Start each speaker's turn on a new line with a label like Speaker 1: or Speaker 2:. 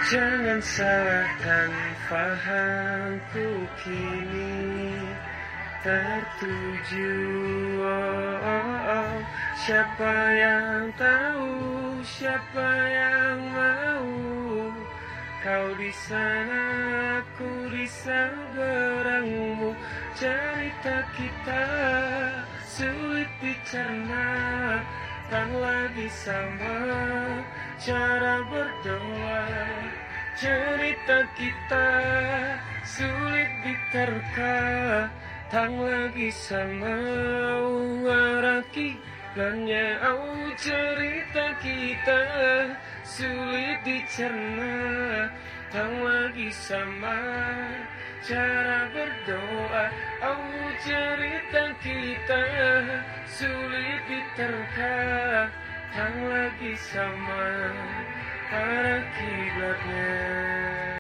Speaker 1: Jangan salahkan fahamku kini tertuju. Siapa yang tahu, siapa yang mau? Kau di sana, aku di seberangmu. Cerita kita sulit dicerna, tak lagi sama cara berdoa. Cerita kita sulit diterka, tak lagi sama akibatnya. Oh, cerita kita sulit dicerna, tak lagi sama cara berdoa. Oh, cerita kita sulit diterka, tak lagi sama akibatnya.